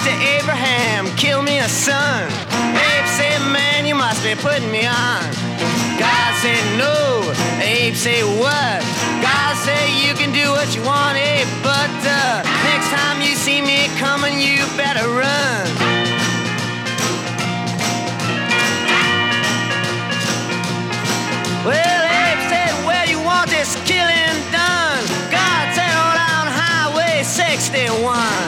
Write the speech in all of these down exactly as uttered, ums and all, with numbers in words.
to Abraham, kill me a son. Abe said, man, you must be putting me on. God said, no. Abe said, what? God said, you can do what you want, Abe, but uh, next time you see me coming, you better run. Well, Abe said, where you want this killing done? God said, on down Highway sixty-one.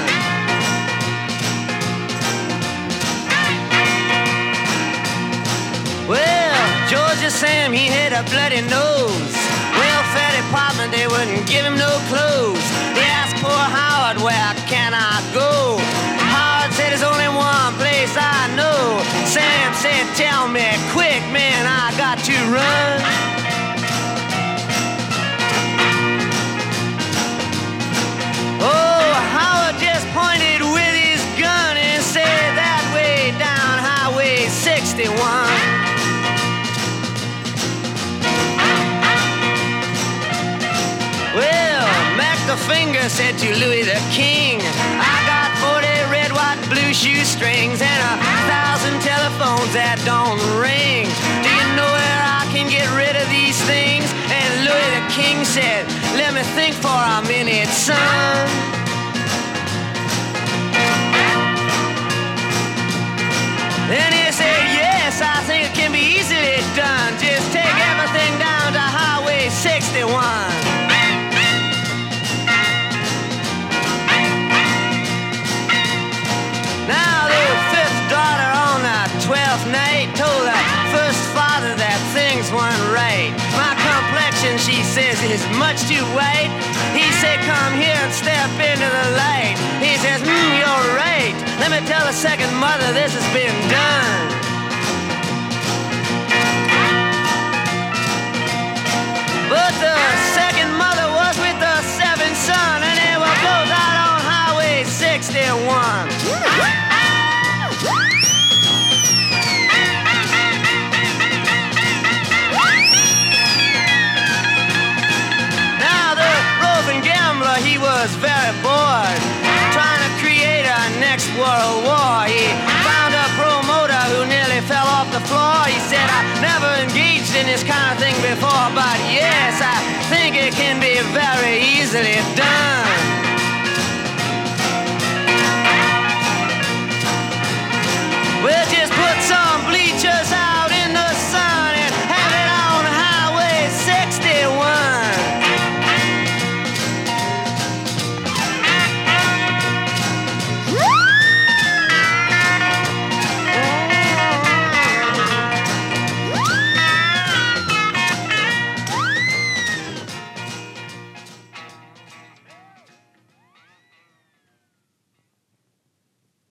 Well, Georgia Sam, he had a bloody nose. Welfare department, they wouldn't give him no clothes. They asked poor Howard, where can I go? Howard said, there's only one place I know. Sam said, tell me quick, man, I got to run. Oh, Howard just pointed with his gun and said, that way down Highway sixty-one. Well, Mac the Finger said to Louis the King, I got forty red, white, blue shoestrings and a thousand telephones that don't ring. Do you know where I can get rid of these things? And Louis the King said, let me think for a minute, son. Then he said, yes, I think it can be easily done. Just take everything down to Highway sixty-one. Now the fifth daughter on the twelfth night told the first father that things weren't right. My complexion, she says, is much too white. He said, come here and step into the light. He says, hmm, you're right. Let me tell the second mother this has been done. But the second mother was with the seventh son, and they were both out on Highway sixty-one. Now the roving gambler, he was very bored, trying to create a next world war. He found a promoter who nearly fell off the floor. He said, I never engaged in this kind of thing before, but yes, I think it can be very easily done.